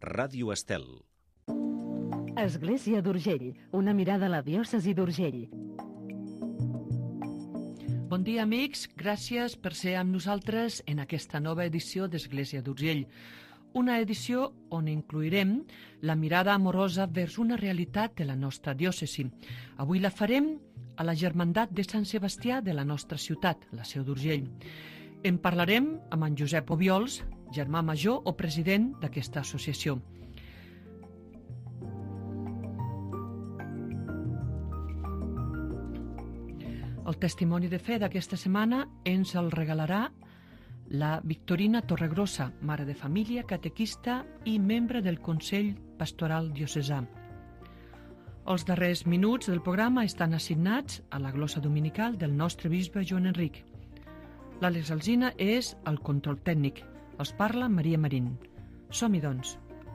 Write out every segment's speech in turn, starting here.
Ràdio Estel. Església d'Urgell, una mirada a la diòcesi d'Urgell. Bon dia, amics. Gràcies per ser amb nosaltres en aquesta nova edició d'Església d'Urgell. Una edició on incloirem la mirada amorosa vers una realitat de la nostra diòcesi. Avui la farem a la Germandat de Sant Sebastià de la nostra ciutat, la Seu d'Urgell. En parlarem amb en Josep Obiols, germà major o president d'aquesta associació. El testimoni de fe d'aquesta setmana ens el regalarà la Victorina Torregrossa, mare de família, catequista i membre del Consell Pastoral Diocesà. Els darrers minuts del programa estan assignats a la glossa dominical del nostre bisbe Joan Enric. L'Àlex Alsina és el control tècnic. Els parla Maria Marín. Som-hi, doncs.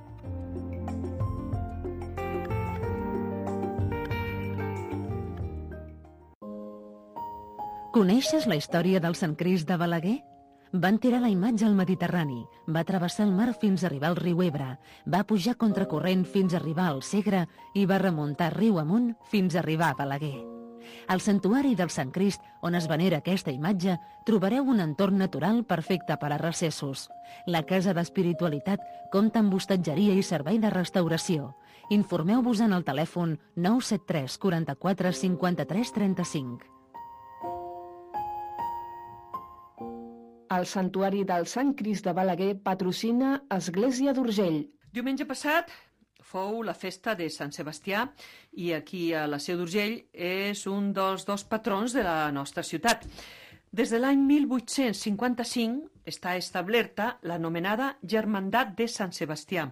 Coneixes la història del Sant Crist de Balaguer? Van tirar la imatge al Mediterrani, va travessar el mar fins a arribar al riu Ebre, va pujar contracorrent fins a arribar al Segre i va remuntar riu amunt fins a arribar a Balaguer. Al santuari del Sant Crist, on es venera aquesta imatge, trobareu un entorn natural perfecte per a recessos. La Casa d'Espiritualitat compta amb hostatgeria i servei de restauració. Informeu-vos en el telèfon 973 44 53 35. El Santuari del Sant Crist de Balaguer patrocina Església d'Urgell. Diumenge passat fou la festa de Sant Sebastià i aquí a la Seu d'Urgell és un dels dos patrons de la nostra ciutat. Des de l'any 1855 està establerta l'anomenada Germandat de Sant Sebastià.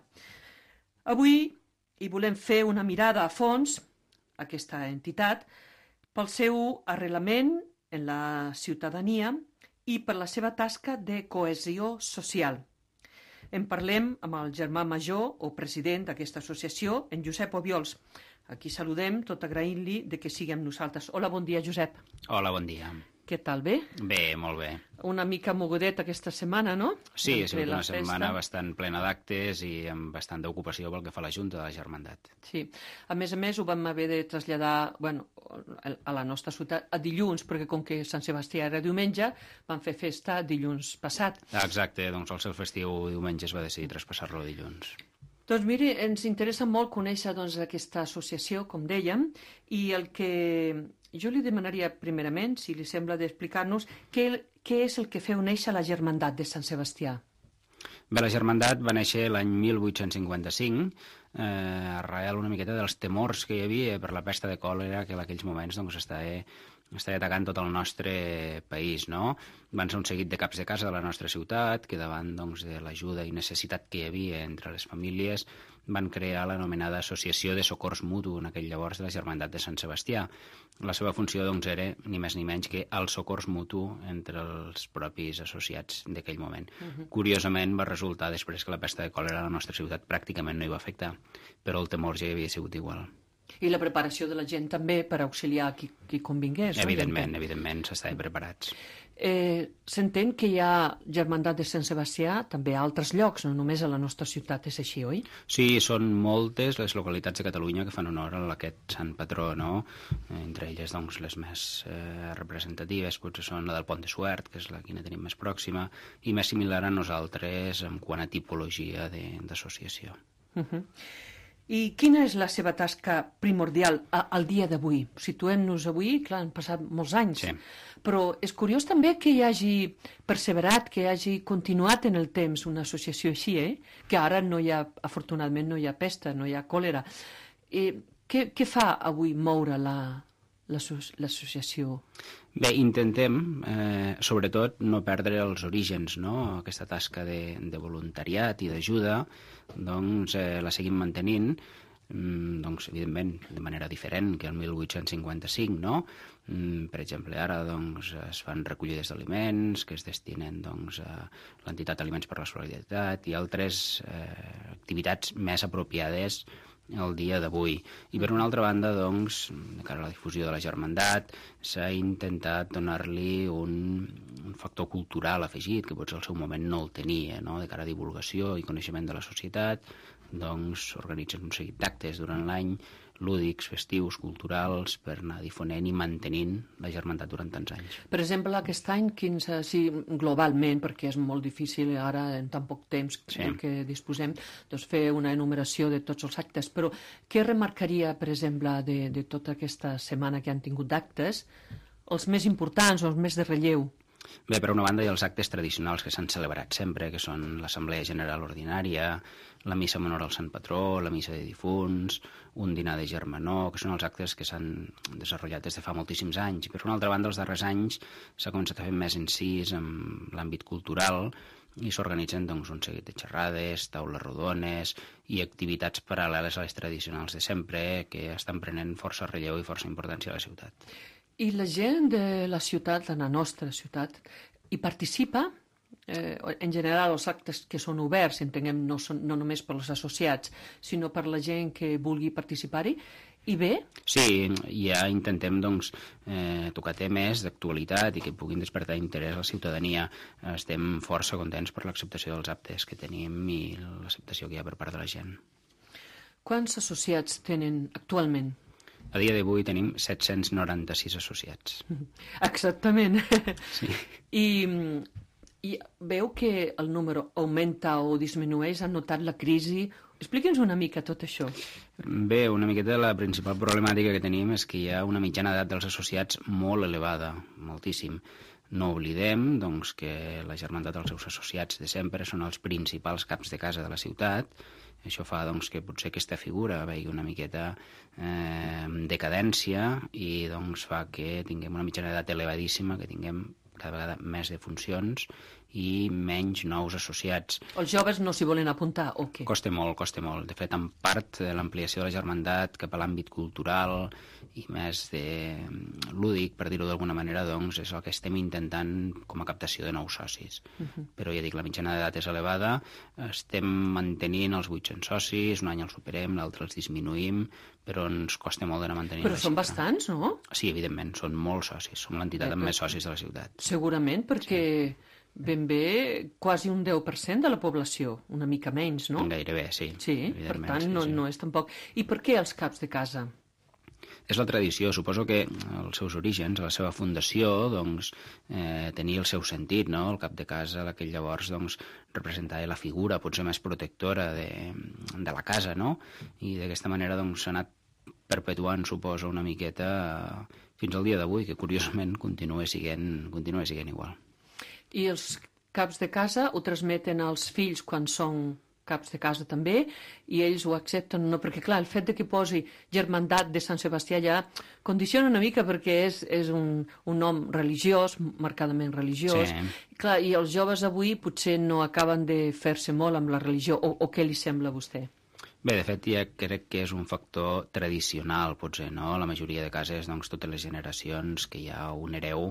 Avui hi volem fer una mirada a fons a aquesta entitat pel seu arrelament en la ciutadania i per la seva tasca de cohesió social. En parlem amb el germà major o president d'aquesta associació, en Josep Obiols. Aquí saludem, tot agraint-li de que sigui amb nosaltres. Hola, bon dia, Josep. Hola, bon dia. Què tal, bé? Bé, molt bé. Una mica mogudet aquesta setmana, no? Sí, ha sigut una setmana bastant plena d'actes i amb bastant d'ocupació pel que fa a la Junta de la Germandat. Sí. A més, ho vam haver de traslladar a la nostra ciutat a dilluns, perquè com que Sant Sebastià era diumenge, vam fer festa dilluns passat. Exacte, doncs el seu festiu diumenge es va decidir traspassar-lo dilluns. Doncs miri, ens interessa molt conèixer aquesta associació, com dèiem, i el que jo li demanaria primerament, si li sembla, d'explicar-nos què és el que feu néixer la Germandat de Sant Sebastià. Bé, la Germandat va néixer l'any 1855, arrel una miqueta dels temors que hi havia per la pesta de còlera que en aquells moments estava atacant tot el nostre país, no? Van ser un seguit de caps de casa de la nostra ciutat que davant de l'ajuda i necessitat que hi havia entre les famílies van crear l'anomenada Associació de Socors Mutu, en aquell llavors de la Germandat de Sant Sebastià. La seva funció era ni més ni menys que el socors mutu entre els propis associats d'aquell moment. Curiosament va resultar després que la pesta de còlera a la nostra ciutat pràcticament no hi va afectar, però el temor ja havia sigut igual. I la preparació de la gent també per auxiliar qui convingués. Evidentment, s'estaven preparats. S'entén que hi ha Germandat de Sant Sebastià també a altres llocs, no només a la nostra ciutat, és així, oi? Sí, són moltes les localitats de Catalunya que fan honor a aquest sant patró, no? Entre elles, les més representatives potser són la del Pont de Suert, que és la que tenim més pròxima, i més similar a nosaltres en quant a tipologia d'associació. I quina és la seva tasca primordial al dia d'avui? Situem-nos avui, clar, han passat molts anys, sí. Però és curiós també que hi hagi perseverat, que hi hagi continuat en el temps una associació així, que ara afortunadament no hi ha pesta, no hi ha còlera. Què fa avui moure l'associació? Bé, intentem, sobretot, no perdre els orígens, no? Aquesta tasca de voluntariat i d'ajuda, la seguim mantenint, evidentment, de manera diferent que el 1855, no? Per exemple, ara es fan recollides d'aliments que es destinen a l'entitat Aliments per la Solidaritat i altres activitats més apropiades el dia d'avui. I per una altra banda, doncs, de cara a la difusió de la germandat, s'ha intentat donar-li un factor cultural afegit, que potser al seu moment no el tenia, no? De cara a divulgació i coneixement de la societat, doncs organitzen un seguit d'actes durant l'any, lúdics, festius, culturals, per anar difonent i mantenint la germandat durant tants anys. Per exemple, aquest any, globalment, perquè és molt difícil ara, en tan poc temps que disposem, doncs fer una enumeració de tots els actes, però què remarcaria, per exemple, de tota aquesta setmana que han tingut d'actes, els més importants o els més de relleu? Bé, per una banda hi ha els actes tradicionals que s'han celebrat sempre, que són l'Assemblea General Ordinària, la Missa en honor al Sant Patró, la Missa de Difunts, un dinar de germanor, que són els actes que s'han desenvolupat des de fa moltíssims anys. I per una altra banda, els darrers anys s'ha començat a fer més incís en l'àmbit cultural i s'organitzen doncs, un seguit de xerrades, taules rodones i activitats paral·leles a les tradicionals de sempre que estan prenent força relleu i força importància a la ciutat. I la gent de la ciutat, de la nostra ciutat, hi participa? En general, els actes que són oberts, entenguem, no només per als associats, sinó per la gent que vulgui participar-hi. I bé? Sí, ja intentem doncs, tocar temes d'actualitat i que puguin despertar interès a la ciutadania. Estem força contents per l'acceptació dels actes que tenim i l'acceptació que hi ha per part de la gent. Quants associats tenen actualment? A dia d'avui tenim 796 associats. Exactament. Sí. I veu que el número augmenta o disminueix? Han notat la crisi? Expliqui'ns una mica tot això. Bé, una miqueta la principal problemàtica que tenim és que hi ha una mitjana d'edat dels associats molt elevada, moltíssim. No oblidem doncs, que la germandat dels seus associats de sempre són els principals caps de casa de la ciutat. Això fa doncs, que potser aquesta figura vegi una miqueta decadència i doncs, fa que tinguem una mitjana d'edat elevadíssima, que tinguem cada vegada més defuncions i menys nous associats. Els joves no s'hi volen apuntar o què? Costa molt, costa molt. De fet, en part de l'ampliació de la germandat cap a l'àmbit cultural i més de lúdic, per dir-ho d'alguna manera, doncs és el que estem intentant com a captació de nous socis. Però ja dic, la mitjana d'edat és elevada, estem mantenint els 800 socis, un any els superem, l'altre els disminuïm, però ens costa molt d'anar mantenint. Però són bastants, no? Sí, evidentment, són molts socis, som l'entitat amb més socis de la ciutat. Segurament, perquè ben bé quasi un 10% de la població, una mica menys, no? Gairebé, sí. Sí, per tant, no és tampoc. I per què els caps de casa? És la tradició. Suposo que els seus orígens, la seva fundació, doncs, tenia el seu sentit, no? El cap de casa, aquell llavors, doncs, representava la figura potser més protectora de la casa, no? I d'aquesta manera, doncs, s'ha anat perpetuant, suposo, una miqueta fins al dia d'avui, que curiosament continua sent igual. I els caps de casa ho transmeten als fills quan són caps de casa també, i ells ho accepten o no? Perquè, clar, el fet de que posi Germandat de Sant Sebastià ja condiciona una mica perquè és un nom religiós, marcadament religiós. Sí. Clar, i els joves avui potser no acaben de fer-se molt amb la religió, o què li sembla a vostè? Bé, de fet, ja crec que és un factor tradicional, potser, no? La majoria de cases, doncs, totes les generacions que hi ha un hereu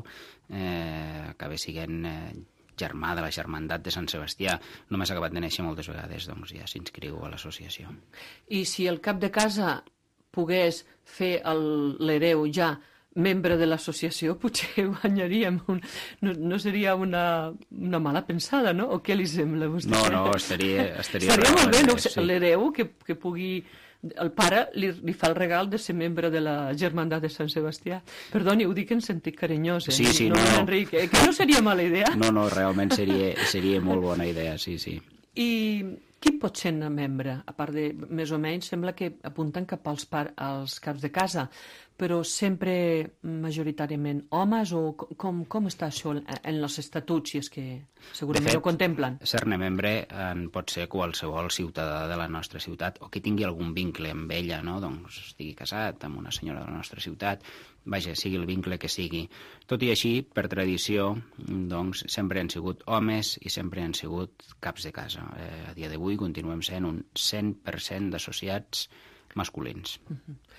acaba sent germà de la germandat de Sant Sebastià. Només ha acabat de néixer moltes vegades, doncs ja s'inscriu a l'associació. I si el cap de casa pogués fer l'hereu ja membre de l'associació, potser guanyaríem. No seria una mala pensada, no? O què li sembla a vostè? No, estaria molt bé, no? Sí. L'hereu que pugui... El pare li fa el regal de ser membre de la Germandat de Sant Sebastià. Perdoni, ho dic en sentit carinyós, eh? Sí, no. Enric, que no seria mala idea? No, realment seria molt bona idea, sí. I qui pot ser membre? A part de, més o menys, sembla que apunten cap als caps de casa, però sempre majoritàriament homes, o com està això en els estatuts, si és que segurament ho contemplen? Ser-ne membre pot ser qualsevol ciutadà de la nostra ciutat o que tingui algun vincle amb ella, no? Doncs estigui casat amb una senyora de la nostra ciutat, vaja, sigui el vincle que sigui. Tot i així, per tradició, doncs, sempre han sigut homes i sempre han sigut caps de casa. A dia d'avui continuem sent un 100% d'associats masculins.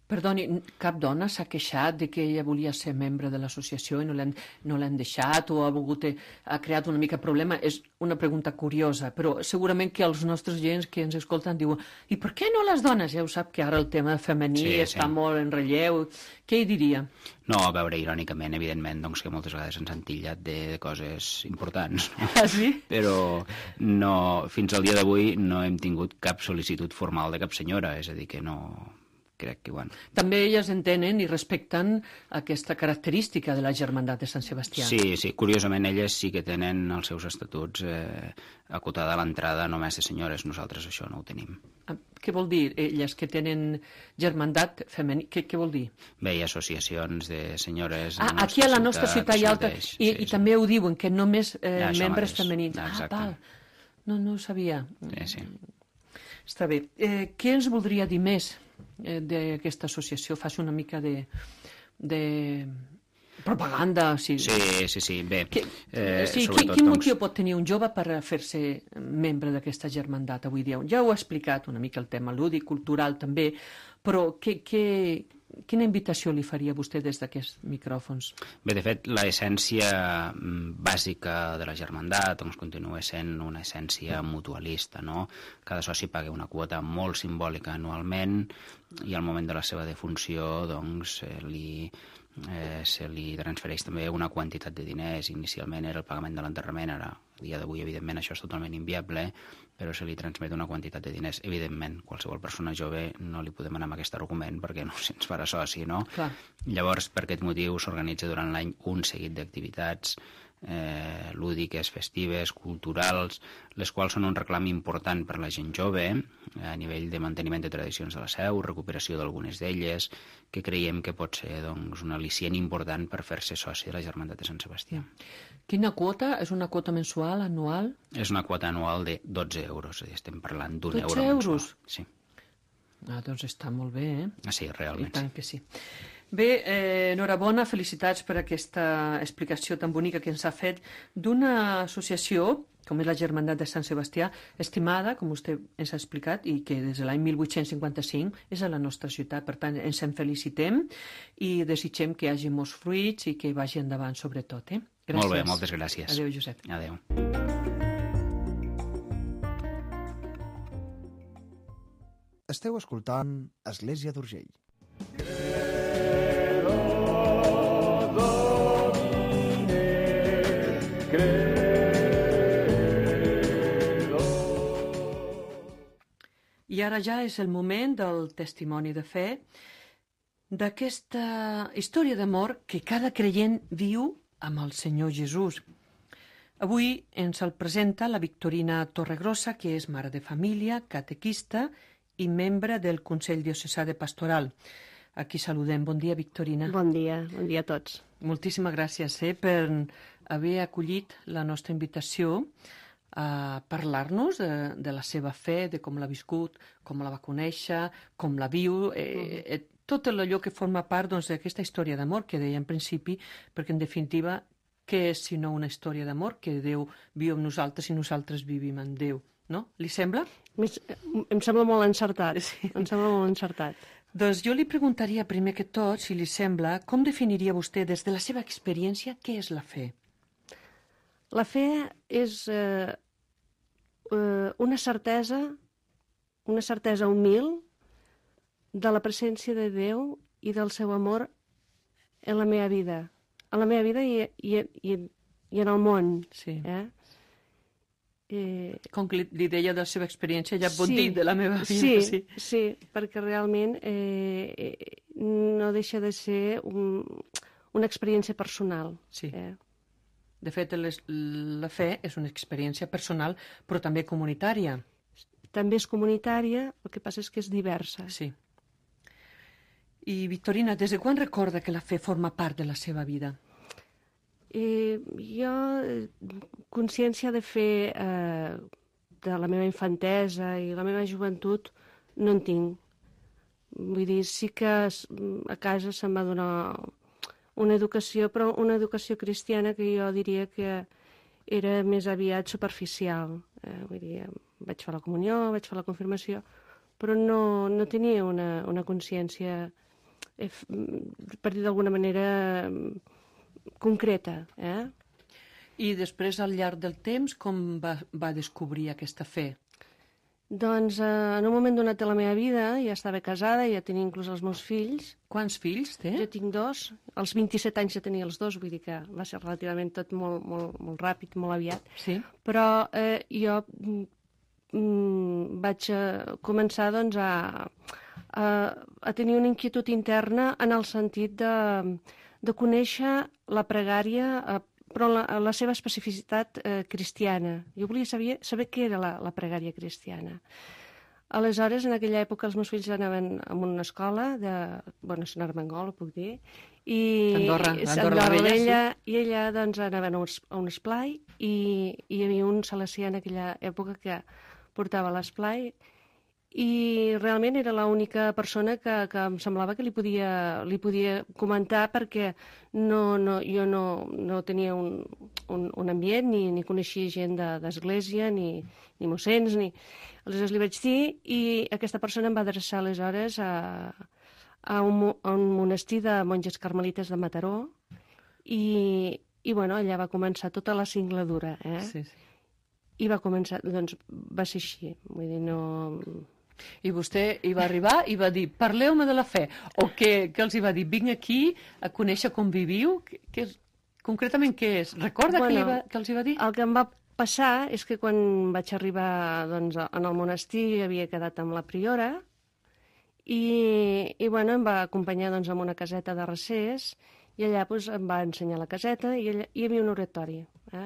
Perdoni, cap dona s'ha queixat de que ella volia ser membre de l'associació i no l'han deixat o ha creat una mica problema? És una pregunta curiosa, però segurament que els nostres gens que ens escolten diuen i per què no les dones? Ja ho sap que ara el tema femení està molt en relleu. Què hi diria? No, a veure, irònicament, evidentment, doncs que moltes vegades ens han titllat de coses importants. No? Ah, sí? Però no, fins al dia d'avui no hem tingut cap sol·licitud formal de cap senyora, és a dir, que no... crec que, bueno... També elles entenen i respecten aquesta característica de la germandat de Sant Sebastià. Sí, curiosament elles sí que tenen els seus estatuts acotada a l'entrada només de senyores, nosaltres això no ho tenim. Què vol dir, elles que tenen germandat femení? Què vol dir? Bé, hi ha associacions de senyores... Aquí a la nostra ciutat hi ha altres, i també ho diuen, que només membres femenins. Exacte. No ho sabia. Sí. Està bé. Què ens voldria dir més d'aquesta associació? Fas una mica de propaganda. Sí. Bé. Quin motiu pot tenir un jove per fer-se membre d'aquesta germandat avui dia? Ja ho ha explicat una mica el tema lúdic, cultural també, però quina invitació li faria vostè des d'aquests micròfons? Bé, de fet, l'essència bàsica de la germandat doncs, continua sent una essència mutualista, no? Cada soci paga una quota molt simbòlica anualment i al moment de la seva defunció doncs, se li transfereix també una quantitat de diners. Inicialment era el pagament de l'enterrament, ara, a dia d'avui, evidentment, això és totalment inviable, però se li transmet una quantitat de diners. Evidentment, qualsevol persona jove no li podem anar amb aquest argument perquè no se'ns farà soci, no? Clar. Llavors, per aquest motiu, s'organitza durant l'any un seguit d'activitats lúdiques, festives, culturals, les quals són un reclam important per la gent jove a nivell de manteniment de tradicions de la seu, recuperació d'algunes d'elles, que creiem que pot ser doncs, un al·licient important per fer-se soci de la Germandat de Sant Sebastià. Quina quota? És una quota mensual, anual? És una quota anual de 12 euros, és a dir, estem parlant d'un 12 euro euros? mensual. Sí. Doncs està molt bé, Sí, realment. I tant que sí. Bé, enhorabona, felicitats per aquesta explicació tan bonica que ens ha fet d'una associació, com és la Germandat de Sant Sebastià, estimada, com vostè ens ha explicat, i que des de l'any 1855 és a la nostra ciutat. Per tant, ens en felicitem i desitgem que hi hagi molts fruits i que vagi endavant sobretot. Gràcies. Molt bé, moltes gràcies. Adéu, Josep. Adéu. Esteu escoltant Església d'Urgell. I ara ja és el moment del testimoni de fe d'aquesta història d'amor que cada creient viu amb el Senyor Jesús. Avui ens el presenta la Victorina Torregrossa, que és mare de família, catequista i membre del Consell Diocesà de Pastoral. Aquí saludem. Bon dia, Victorina. Bon dia a tots. Moltíssimes gràcies per haver acollit la nostra invitació a parlar-nos de la seva fe, de com l'ha viscut, com la va conèixer, com la viu, tot allò que forma part d'aquesta història d'amor que deia en principi, perquè en definitiva, què és sinó una història d'amor? Que Déu viu amb nosaltres i nosaltres vivim amb Déu, no? Li sembla? Em sembla molt encertat. Sí. Em sembla molt encertat. Doncs jo li preguntaria primer que tot, si li sembla, com definiria vostè des de la seva experiència què és la fe? La fe és una certesa humil de la presència de Déu i del seu amor en la meva vida. En la meva vida i en el món. Sí. Com que li deia de la seva experiència, ja pot dir de la meva vida. Sí, perquè realment no deixa de ser una experiència personal. Sí. De fet, la fe és una experiència personal, però també comunitària. També és comunitària, el que passa és que és diversa. Sí. I, Victorina, des de quan recorda que la fe forma part de la seva vida? Jo, consciència de fer de la meva infantesa i la meva joventut no en tinc. Vull dir, sí que a casa se'm va donar una educació, però una educació cristiana que jo diria que era més aviat superficial. Vull dir, vaig fer la comunió, vaig fer la confirmació, però no tenia una consciència per dir d'alguna manera, concreta. I després, al llarg del temps, com va descobrir aquesta fe? Doncs en un moment donat de la meva vida ja estava casada, ja tenia inclús els meus fills. Quants fills té? Jo tinc 2. Als 27 anys ja tenia els 2, vull dir que va ser relativament tot molt, molt, molt ràpid, molt aviat. Sí. Però jo vaig començar doncs, a tenir una inquietud interna en el sentit de conèixer la pregària, però la seva especificitat cristiana. Jo volia saber què era la pregària cristiana. Aleshores, en aquella època, els meus fills anaven a una escola, bueno, és Armengol, ho puc dir, i Andorra la Vella, i allà doncs, anaven a un esplai, i hi havia un salesià en aquella època que portava l'esplai, i realment era l'única persona que em semblava que li podia comentar, perquè jo no tenia un ambient, ni coneixia gent d'església, ni mossens, Aleshores li vaig dir, i aquesta persona em va adreçar aleshores a un monestir de monges carmelites de Mataró, i bueno, allà va començar tota la singladura, Sí. I va començar, doncs va ser així, vull dir, no... I vostè hi va arribar i va dir, parleu-me de la fe, o què els hi va dir? Vinc aquí a conèixer com viviu? Concretament què és? Recorda què els hi va dir? El que em va passar és que quan vaig arribar doncs, en el monestir havia quedat amb la priora i bueno, em va acompanyar doncs, a una caseta de recés i allà doncs, em va ensenyar la caseta i allà hi havia un oratori.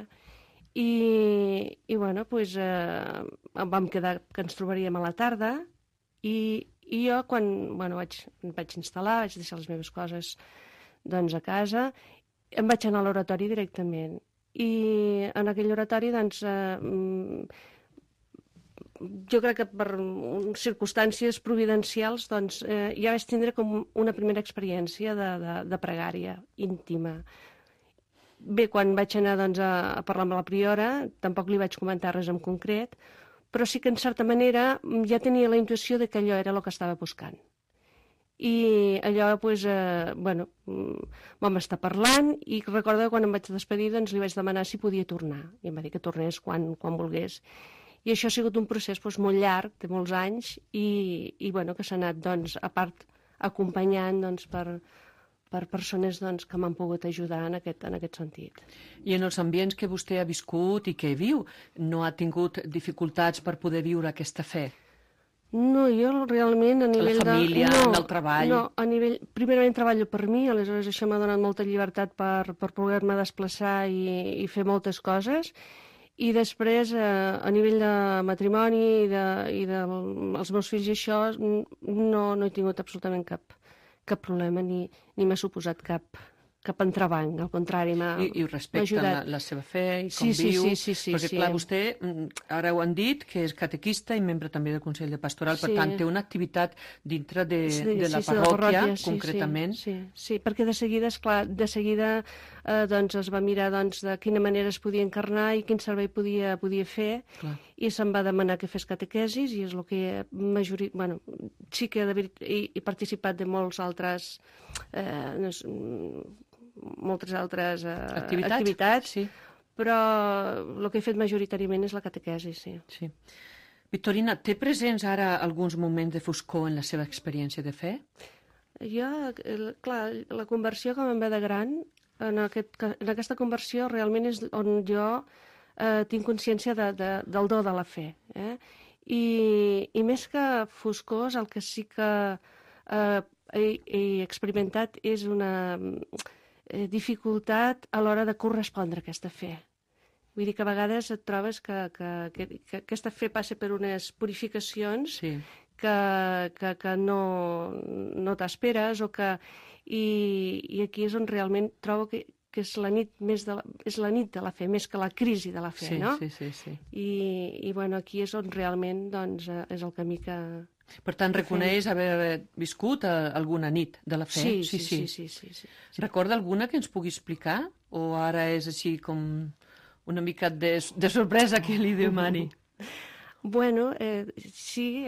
I bueno, doncs, vam quedar que ens trobaríem a la tarda i jo quan vaig instal·lar, vaig deixar les meves coses doncs, a casa, em vaig anar a l'oratori directament. I en aquell oratori, doncs, jo crec que per circumstàncies providencials, doncs, ja vaig tindre com una primera experiència de pregària íntima. Bé, quan vaig anar doncs, a parlar amb la priora, tampoc li vaig comentar res en concret, però sí que en certa manera ja tenia la intuïció de que allò era el que estava buscant. I allò, doncs, vam estar parlant i recordo que quan em vaig despedir doncs, li vaig demanar si podia tornar. I em va dir que tornés quan volgués. I això ha sigut un procés doncs, molt llarg, de molts anys, i que s'ha anat, doncs, a part, acompanyant doncs, per persones doncs, que m'han pogut ajudar en aquest sentit. I en els ambients que vostè ha viscut i que viu, no ha tingut dificultats per poder viure aquesta fe? No, jo realment a nivell de... La família, en el treball... No, primerament treballo per mi, aleshores això m'ha donat molta llibertat per poder-me desplaçar i fer moltes coses, i després a nivell de matrimoni i dels meus fills i això no he tingut absolutament cap problema ni m'ha suposat cap entrebanc, al contrari, m'ha ajudat. I respecten la seva fe i com viu. Sí. Perquè, clar, vostè, ara ho han dit, que és catequista i membre també del Consell de Pastoral, per tant, té una activitat dintre de la parròquia, concretament. Sí, perquè de seguida doncs, es va mirar doncs, de quina manera es podia encarnar i quin servei podia fer, i se'm va demanar que fes catequesis, i és el que sí que he participat de moltes altres activitats, però el que he fet majoritàriament és la catequesi, sí. Victorina, té presents ara alguns moments de foscor en la seva experiència de fe? Jo, clar, la conversió que me'n ve de gran, en aquesta conversió realment és on jo tinc consciència del do de la fe. I més que foscors, el que sí que he experimentat és una dificultat a l'hora de correspondre a aquesta fe. Vull dir que a vegades et trobes que aquesta fe passa per unes purificacions que no t'esperes, i aquí és on realment trobo que és la nit de la fe, més que la crisi de la fe, no? Sí. I aquí és on realment doncs, és el camí que... Per tant, reconeix haver viscut alguna nit de la fe? Sí. Recorda alguna que ens pugui explicar? O ara és així com una mica de sorpresa que li demani? Bueno, sí,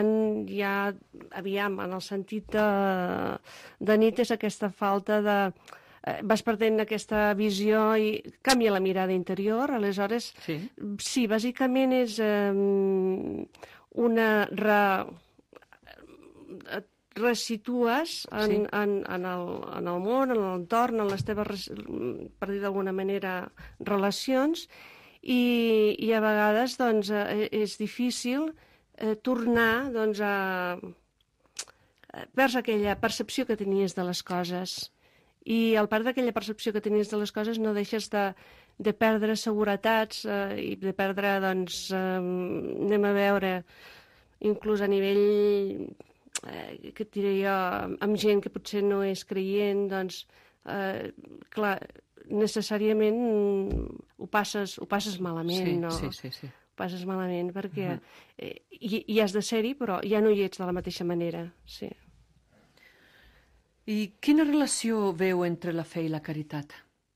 aviam, en el sentit de nit és aquesta falta de... vas perdent aquesta visió i canvia la mirada interior, aleshores... Sí, bàsicament és una... resitues en el món, en l'entorn, en les teves, per dir d'alguna manera, relacions, i a vegades doncs, és difícil tornar doncs, vers aquella percepció que tenies de les coses. I al part d'aquella percepció que tenies de les coses no deixes de perdre seguretats i de perdre, doncs, anem a veure, inclús a nivell, que et diré jo, amb gent que potser no és creient, doncs, clar, necessàriament ho passes malament, no? Sí. Ho passes malament perquè hi has de ser-hi, però ja no hi ets de la mateixa manera, sí. I quina relació veu entre la fe i la caritat?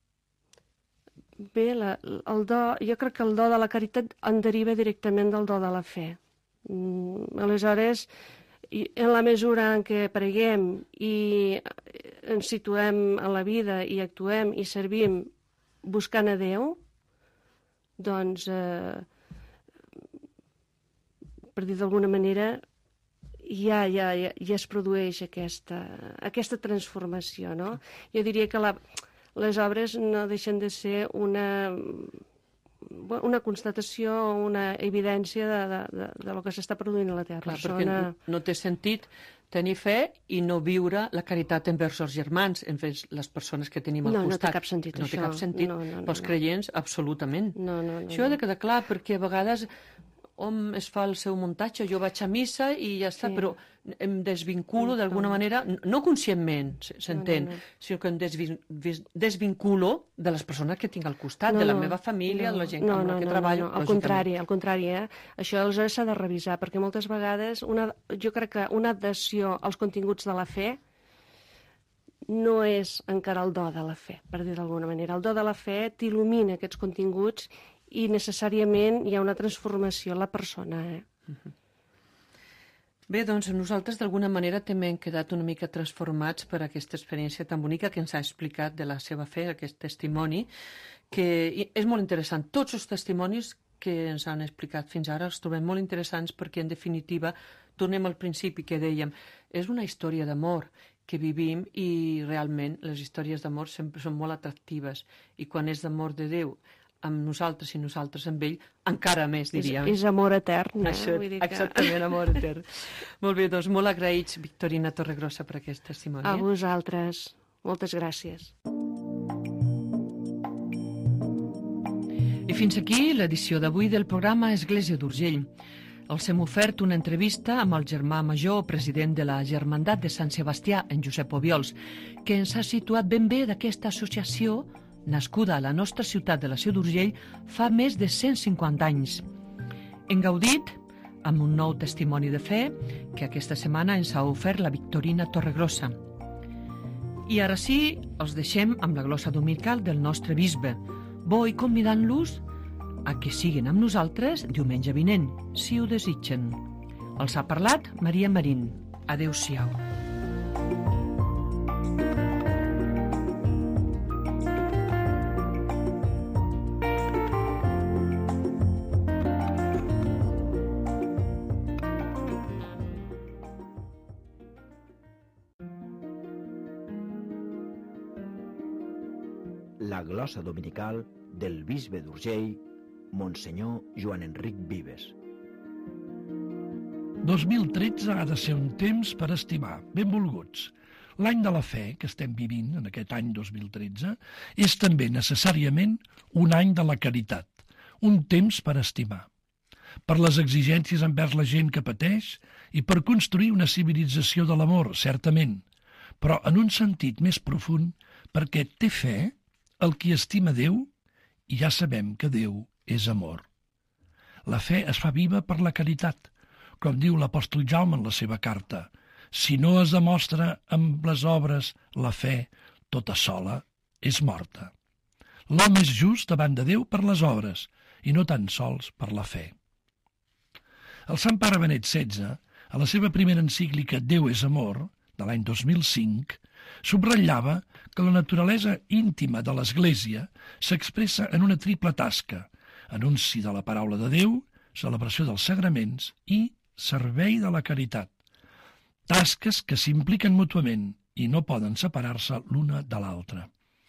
Bé, el do, jo crec que el do de la caritat en deriva directament del do de la fe. Aleshores, en la mesura en què preguem i ens situem a la vida i actuem i servim buscant a Déu, doncs, per dir d'alguna manera, ja es produeix aquesta transformació, no? Jo diria que les obres no deixen de ser una constatació o una evidència de lo que s'està produint a la Terra. Clar, perquè no té sentit tenir fe i no viure la caritat envers els germans, envers les persones que tenim al costat. No té cap sentit, això. No té cap sentit. Pels creients, absolutament. No. Això ha de quedar clar, perquè a vegades hom es fa el seu muntatge, jo vaig a missa i ja està, però em desvinculo d'alguna manera, no conscientment, s'entén, sinó que em desvinculo de les persones que tinc al costat, de la meva família, de la gent amb la que treballo. Al contrari, això aleshores s'ha de revisar, perquè moltes vegades jo crec que una adhesió als continguts de la fe no és encara el do de la fe, per dir d'alguna manera. El do de la fe t'il·lumina aquests continguts i necessàriament hi ha una transformació en la persona. Bé, doncs nosaltres d'alguna manera també hem quedat una mica transformats per aquesta experiència tan bonica que ens ha explicat de la seva fe, aquest testimoni, que és molt interessant. Tots els testimonis que ens han explicat fins ara els trobem molt interessants perquè, en definitiva, tornem al principi que dèiem, és una història d'amor que vivim i realment les històries d'amor sempre són molt atractives i quan és d'amor de Déu amb nosaltres i nosaltres amb ell, encara més, diríem. És amor etern, Això, vull dir que... Exactament, amor etern. Molt bé, doncs molt agraïts, Victorina Torregrossa, per aquest testimoni. A vosaltres. Moltes gràcies. I fins aquí l'edició d'avui del programa Església d'Urgell. Els hem ofert una entrevista amb el germà major, president de la Germandat de Sant Sebastià, en Josep Obiols, que ens ha situat ben bé d'aquesta associació nascuda a la nostra ciutat de la Seu d'Urgell fa més de 150 anys. Hem gaudit amb un nou testimoni de fe que aquesta setmana ens ha ofert la Victorina Torregrossa. I ara sí, els deixem amb la glossa dominical del nostre bisbe, bo i convidant-los a que siguin amb nosaltres diumenge vinent, si ho desitgen. Els ha parlat Maria Marín. Adéu-siau. La glossa dominical del bisbe d'Urgell, Monsenyor Joan Enric Vives. 2013 ha de ser un temps per estimar, benvolguts. L'any de la fe que estem vivint en aquest any 2013 és també necessàriament un any de la caritat, un temps per estimar. Per les exigències envers la gent que pateix i per construir una civilització de l'amor, certament, però en un sentit més profund perquè té fe el qui estima Déu i ja sabem que Déu és amor. La fe es fa viva per la caritat, com diu l'apòstol Jaume en la seva carta. Si no es demostra amb les obres la fe, tota sola és morta. L'home és just davant de Déu per les obres i no tan sols per la fe. El Sant Pare Benet XVI, a la seva primera encíclica Déu és amor, de l'any 2005, subratllava que la naturalesa íntima de l'Església s'expressa en una triple tasca: anunci de la paraula de Déu, celebració dels sagraments i servei de la caritat. Tasques que s'impliquen mútuament i no poden separar-se l'una de l'altra.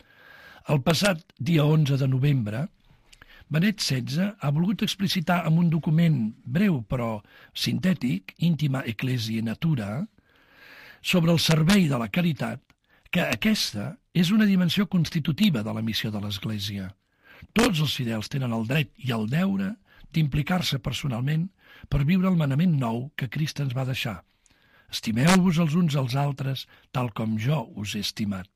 El passat dia 11 de novembre, Benet XVI ha volgut explicitar amb un document breu però sintètic, Intima Ecclesiae Natura, sobre el servei de la caritat, que aquesta és una dimensió constitutiva de la missió de l'Església. Tots els fidels tenen el dret i el deure d'implicar-se personalment per viure el manament nou que Crist ens va deixar. Estimeu-vos els uns als altres tal com jo us he estimat.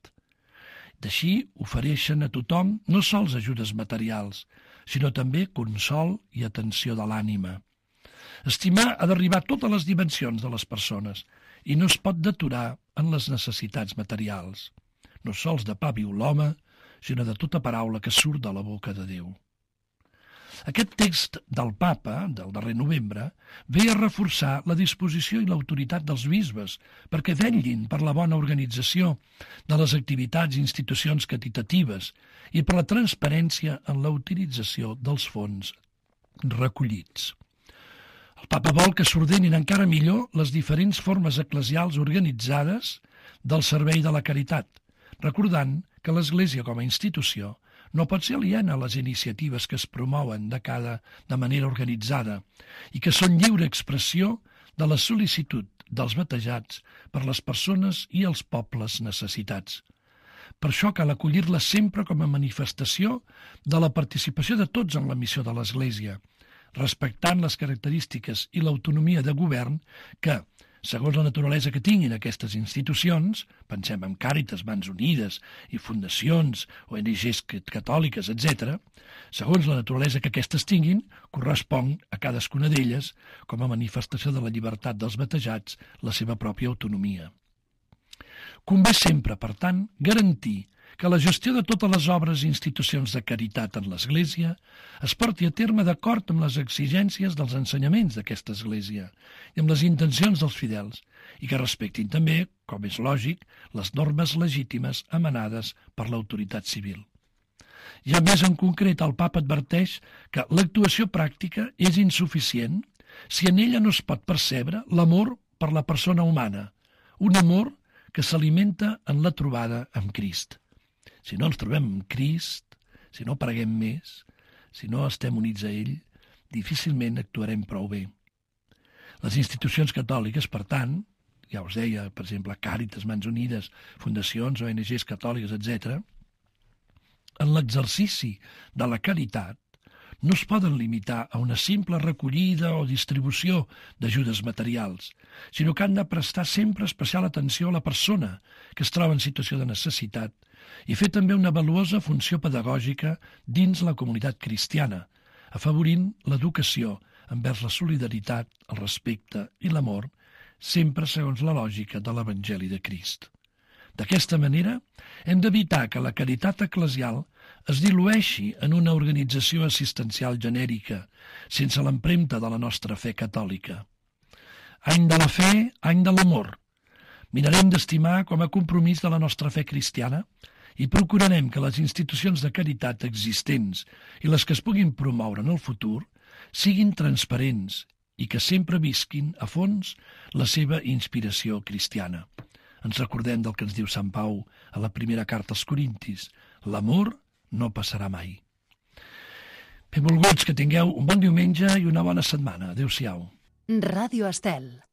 D'així ofereixen a tothom no sols ajudes materials, sinó també consol i atenció de l'ànima. Estimar ha d'arribar a totes les dimensions de les persones i no es pot deturar en les necessitats materials. No sols de pa viu l'home, sinó de tota paraula que surt de la boca de Déu. Aquest text del Papa, del darrer novembre, ve a reforçar la disposició i l'autoritat dels bisbes perquè vetllin per la bona organització de les activitats i institucions caritatives i per la transparència en la utilització dels fons recollits. El Papa vol que s'ordenin encara millor les diferents formes eclesials organitzades del servei de la caritat, recordant que l'Església com a institució no pot ser aliena a les iniciatives que es promouen de manera organitzada i que són lliure expressió de la sol·licitud dels batejats per les persones i els pobles necessitats. Per això cal acollir-les sempre com a manifestació de la participació de tots en la missió de l'Església, respectant les característiques i l'autonomia de govern que, segons la naturalesa que tinguin aquestes institucions, pensem en Càritas, Mans Unides i fundacions, ONGs catòliques, etc., segons la naturalesa que aquestes tinguin, correspon a cadascuna d'elles, com a manifestació de la llibertat dels batejats, la seva pròpia autonomia. Convé sempre, per tant, garantir que la gestió de totes les obres i institucions de caritat en l'Església es porti a terme d'acord amb les exigències dels ensenyaments d'aquesta Església i amb les intencions dels fidels i que respectin també, com és lògic, les normes legítimes emanades per l'autoritat civil. I a més en concret el Papa adverteix que l'actuació pràctica és insuficient si en ella no es pot percebre l'amor per la persona humana, un amor que s'alimenta en la trobada amb Crist. Si no ens trobem amb Crist, si no preguem més, si no estem units a ell, difícilment actuarem prou bé. Les institucions catòliques, per tant, ja us deia, per exemple, Càritas, Mans Unides, fundacions, ONGs catòliques, etc., en l'exercici de la caritat no es poden limitar a una simple recollida o distribució d'ajudes materials, sinó que han de prestar sempre especial atenció a la persona que es troba en situació de necessitat i fer també una valuosa funció pedagògica dins la comunitat cristiana, afavorint l'educació envers la solidaritat, el respecte i l'amor, sempre segons la lògica de l'Evangeli de Crist. D'aquesta manera, hem d'evitar que la caritat eclesial es dilueixi en una organització assistencial genèrica, sense l'empremta de la nostra fe catòlica. Any de la fe, any de l'amor. Mirarem d'estimar com a compromís de la nostra fe cristiana i procurarem que les institucions de caritat existents i les que es puguin promoure en el futur siguin transparents i que sempre visquin a fons la seva inspiració cristiana. Ens recordem del que ens diu Sant Pau a la primera carta als Corintis: l'amor no passarà mai. Benvolguts, que tingueu un bon diumenge i una bona setmana. Adéu-siau. Ràdio Estel.